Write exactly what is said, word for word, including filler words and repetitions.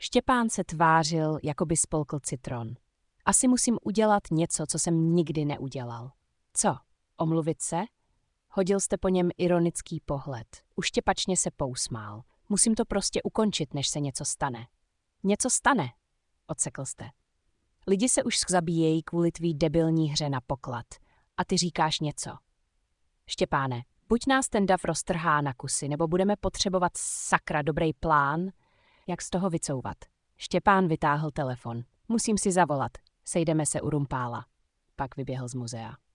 Štěpán se tvářil, jako by spolkl citron. Asi musím udělat něco, co jsem nikdy neudělal. Co? Omluvit se? Hodil jste po něm ironický pohled. Uštěpačně se pousmál. Musím to prostě ukončit, než se něco stane. Něco stane, odsekl jste. Lidi se už zabíjejí kvůli tvý debilní hře na poklad. A ty říkáš něco. Štěpáne, buď nás ten dav roztrhá na kusy, nebo budeme potřebovat sakra dobrý plán, jak z toho vycouvat. Štěpán vytáhl telefon. Musím si zavolat. Sejdeme se u Rumpála. Pak vyběhl z muzea.